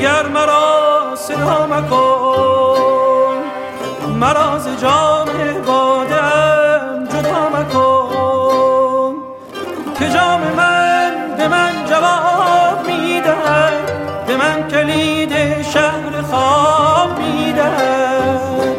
دگر مرا صدا مکن، مرا ز جام باده‌ام جدا مکن، که جام من به من جواب میدهد، به من کلید شهر خواب میدهد.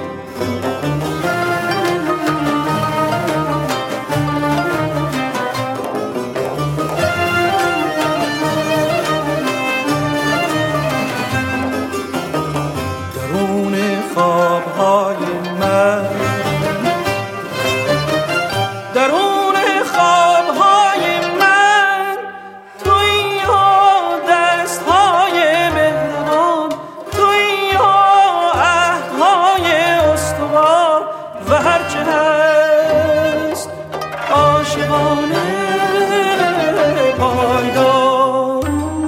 درون خوابهای من، درون خوابهای من، تویی ها دستهای مهربان، تویی ها عهدهای استوار و هرچه هست عاشقانه پایدار.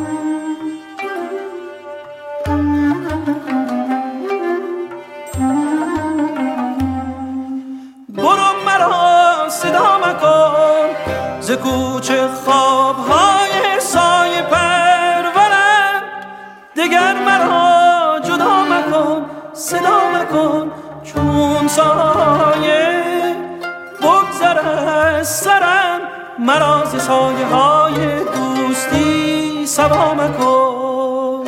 برو مرا صدا مکن ز کوچه خوابهای سایه پرورم، دگر مرا جدا مکن صدا مکن، چون سایه بگذر از سرم، مرا ز سایه های دوستی سوا مکن.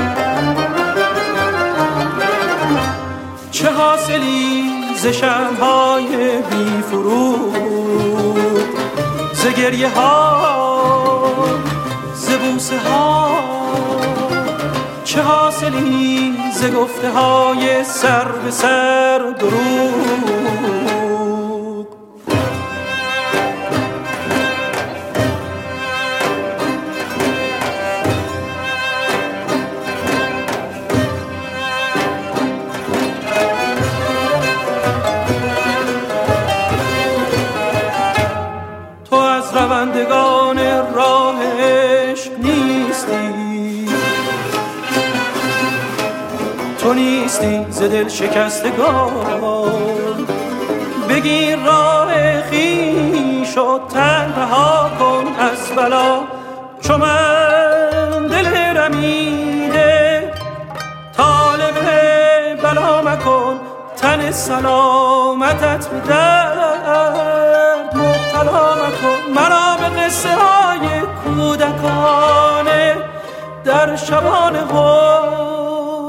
چه حاصلی ز شمع‌های بی فرود، ز گریه ها ز بوسه ها، چه حاصلی ز گفته های سر به سر دروغ. تو از روندگان راه عشق نیستی، تو نیستی ز دل شکستگان. بگیر راه خویش و تن رها کن از بلا، چو من دل رمیده طالب بلا مکن، تن سلامتت به درد مبتلا مکن. مرا به قصه های کودکانه در شبان هول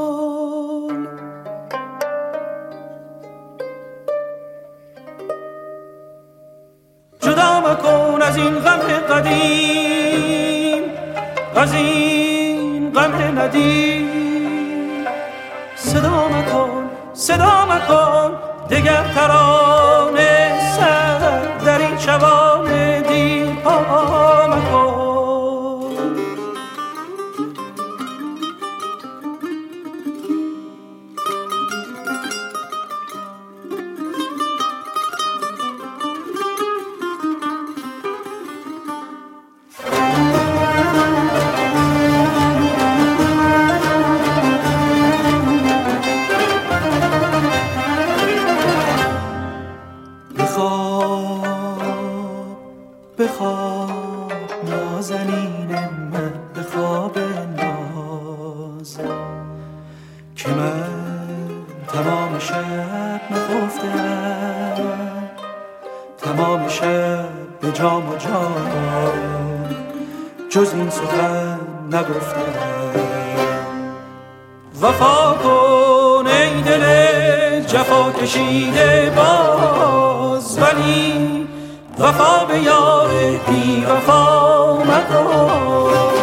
جدا مکن، از این غم قدیم، از این غم ندیم. صدا مکن صدا مکن، دگر ترانه سر در این شبان دیر پا مکن. بخواب نازنین من، بخواب ناز، که من تمام شب نخفتم، تمام شب به جام و جان جز این سخن نگفتم. وفا کن ای دل جفا کشیده باز، ولی وفا به یار بی وفا مکن.